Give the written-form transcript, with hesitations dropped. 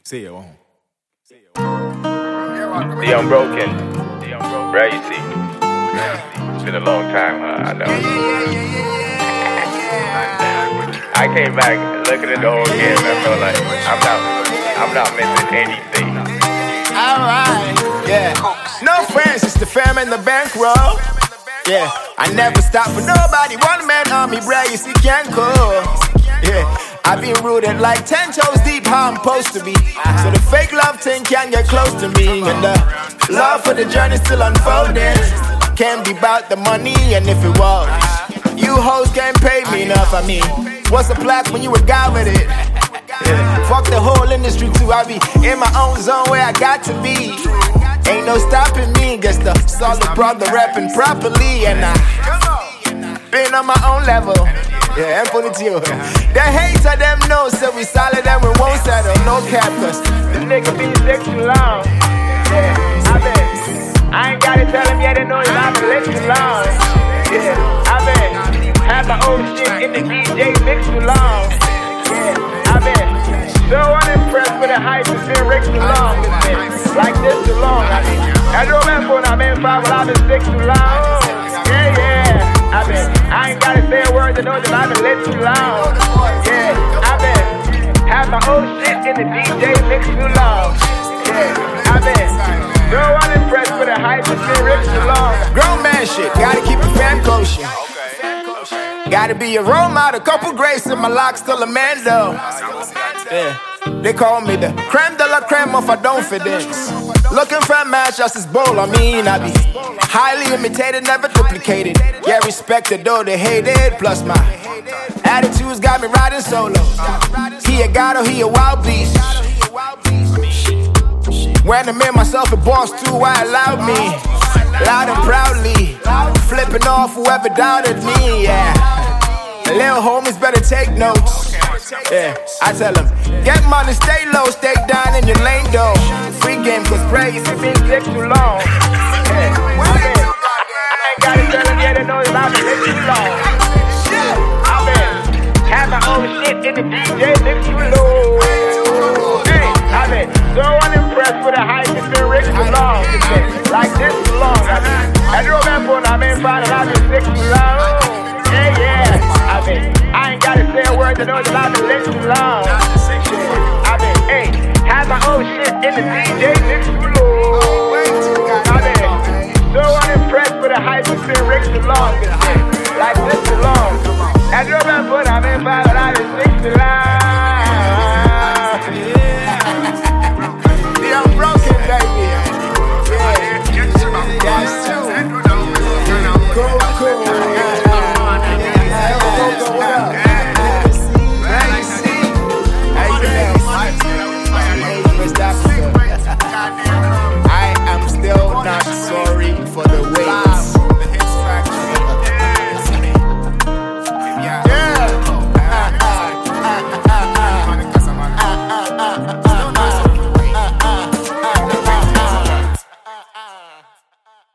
Say it on. The Unbroken. Crazy. It's been a long time, I know. I came back looking at the old game and I felt like I'm not missing anything. Alright, yeah. No friends, it's the fam and the bankroll. Yeah, I never stop for nobody. One man army, bruh, you see, can't go. Yeah, I've been rooted like 10 toes deep, how I'm supposed to be. So the fake love thing can't get close to me. And the love for the journey still unfolding. Can't be about the money, and if it was, you hoes can't pay me enough. I mean, what's a plaque when you a guy with it? Yeah. Fuck the whole industry too. I be in my own zone where I got to be. Ain't no stopping me. Guess the solid brother rapping properly, and I been on my own level. Yeah, and put it to you. The hater them know, so we solid and we won't settle. No cap, cause the nigga been sick too long. Yeah, I ain't gotta tell him yet, they know that I've been lit too long. Yeah, I had my old shit in the DJ mix too long. Yeah, I so unimpressed with the hype, it's been Rick too long. It's been like this too long. I don't remember when I've been 5, but I've been 6 too long. Yeah, I ain't gotta say a word to know that I've been lit too long. Yeah, had my old shit in the DJ mix too long. Yeah, so unimpressed with the hype, it's been Rick too long. Grown man shit, gotta keep the fam kosher. Gotta be a role model, couple grace in my lock, still a man though. Yeah, they call me the creme de la creme if I don't fit in. Looking for a match, just as bold. I mean, I be highly imitated, never duplicated. Yeah, respected though they hate it. Plus my attitudes got me riding solo. He a god or he a wild beast. When I'm in myself a boss too, why allowed me? Loud and proudly, flipping off whoever doubted me, yeah. Little homies better take notes. Yeah, I tell them, get money, stay low, stay down in your lane though. Free game, cause praise has been sick too long. Yeah, I ain't gotta tell them yet, they know that I've been lit too long. Had my own shit in the DJ mix too low.